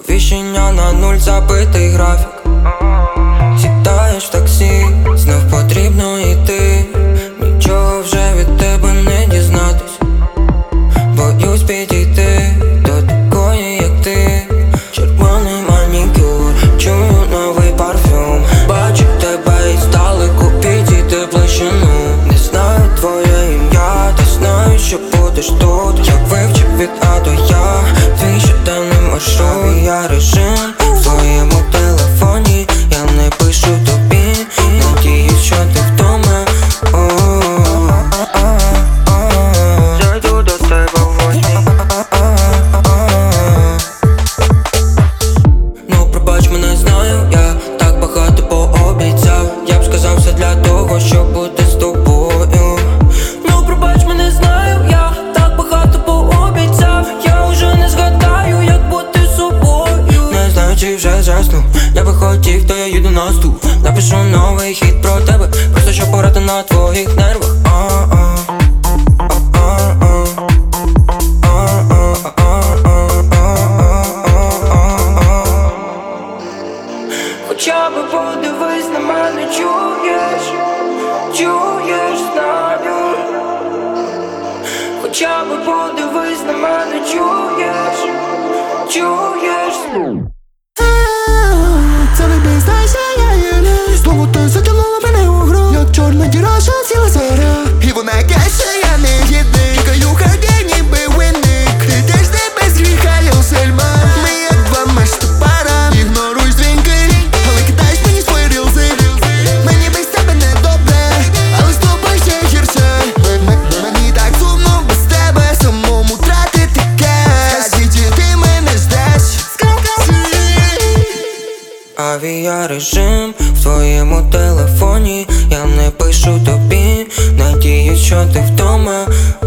Сповіщення на нуль, забитий графік. Сідаєш в таксі, знов потрібно йти. Нічого вже від тебе не дізнатись. Боюсь підійти до такої, як ти. Червоний манікюр, чую новий парфюм. Бачу тебе і здалеку, підійти ближчину. Не знаю твоє ім'я, та знаю, що будеш тут. Як вивчив від А до Я твій щоденний маршрут. Авіарежим в твоєму телефоні, я не пишу тобі. Надіюсь, що ти вдома. Зайду до тебе в гості. Ну пробач, мене знаю, я так багато пообіцяв. Я б сказав все для того, щоб бути з тобою. Ну пробач, мене знаю, я так багато пообіцяв. Я вже не згадаю, як бути собою. Не знаю, чи вже зраснув. Я би хотів, то я їду на стул. Напишу новий хіт про тебе, просто щоб пограти на твоїх нервах. Хоча би подивись на мене, чуєш, чуєш, знаю. Хоча би подивись на мене, чуєш, чуєш. Це не признайся, я єлі. Знову ти затягнула мене у гру, як чорна діра, що ціла заря. І вона каже, я не гідний. Тікаю хаді, ніби винник. Ти теж не без гріха, я усельма. Ми як два мешти пара. Ігноруй дзвінки, але кидаєш мені свої рілзи. Мені без тебе не добре, але з тобою ще гірше. Мені так сумно без тебе, самому тратити кеш. Скажи, ти мене ждеш. Авіарежим в твоєму телефоні, я не пишу тобі. Надіюсь, що ти вдома.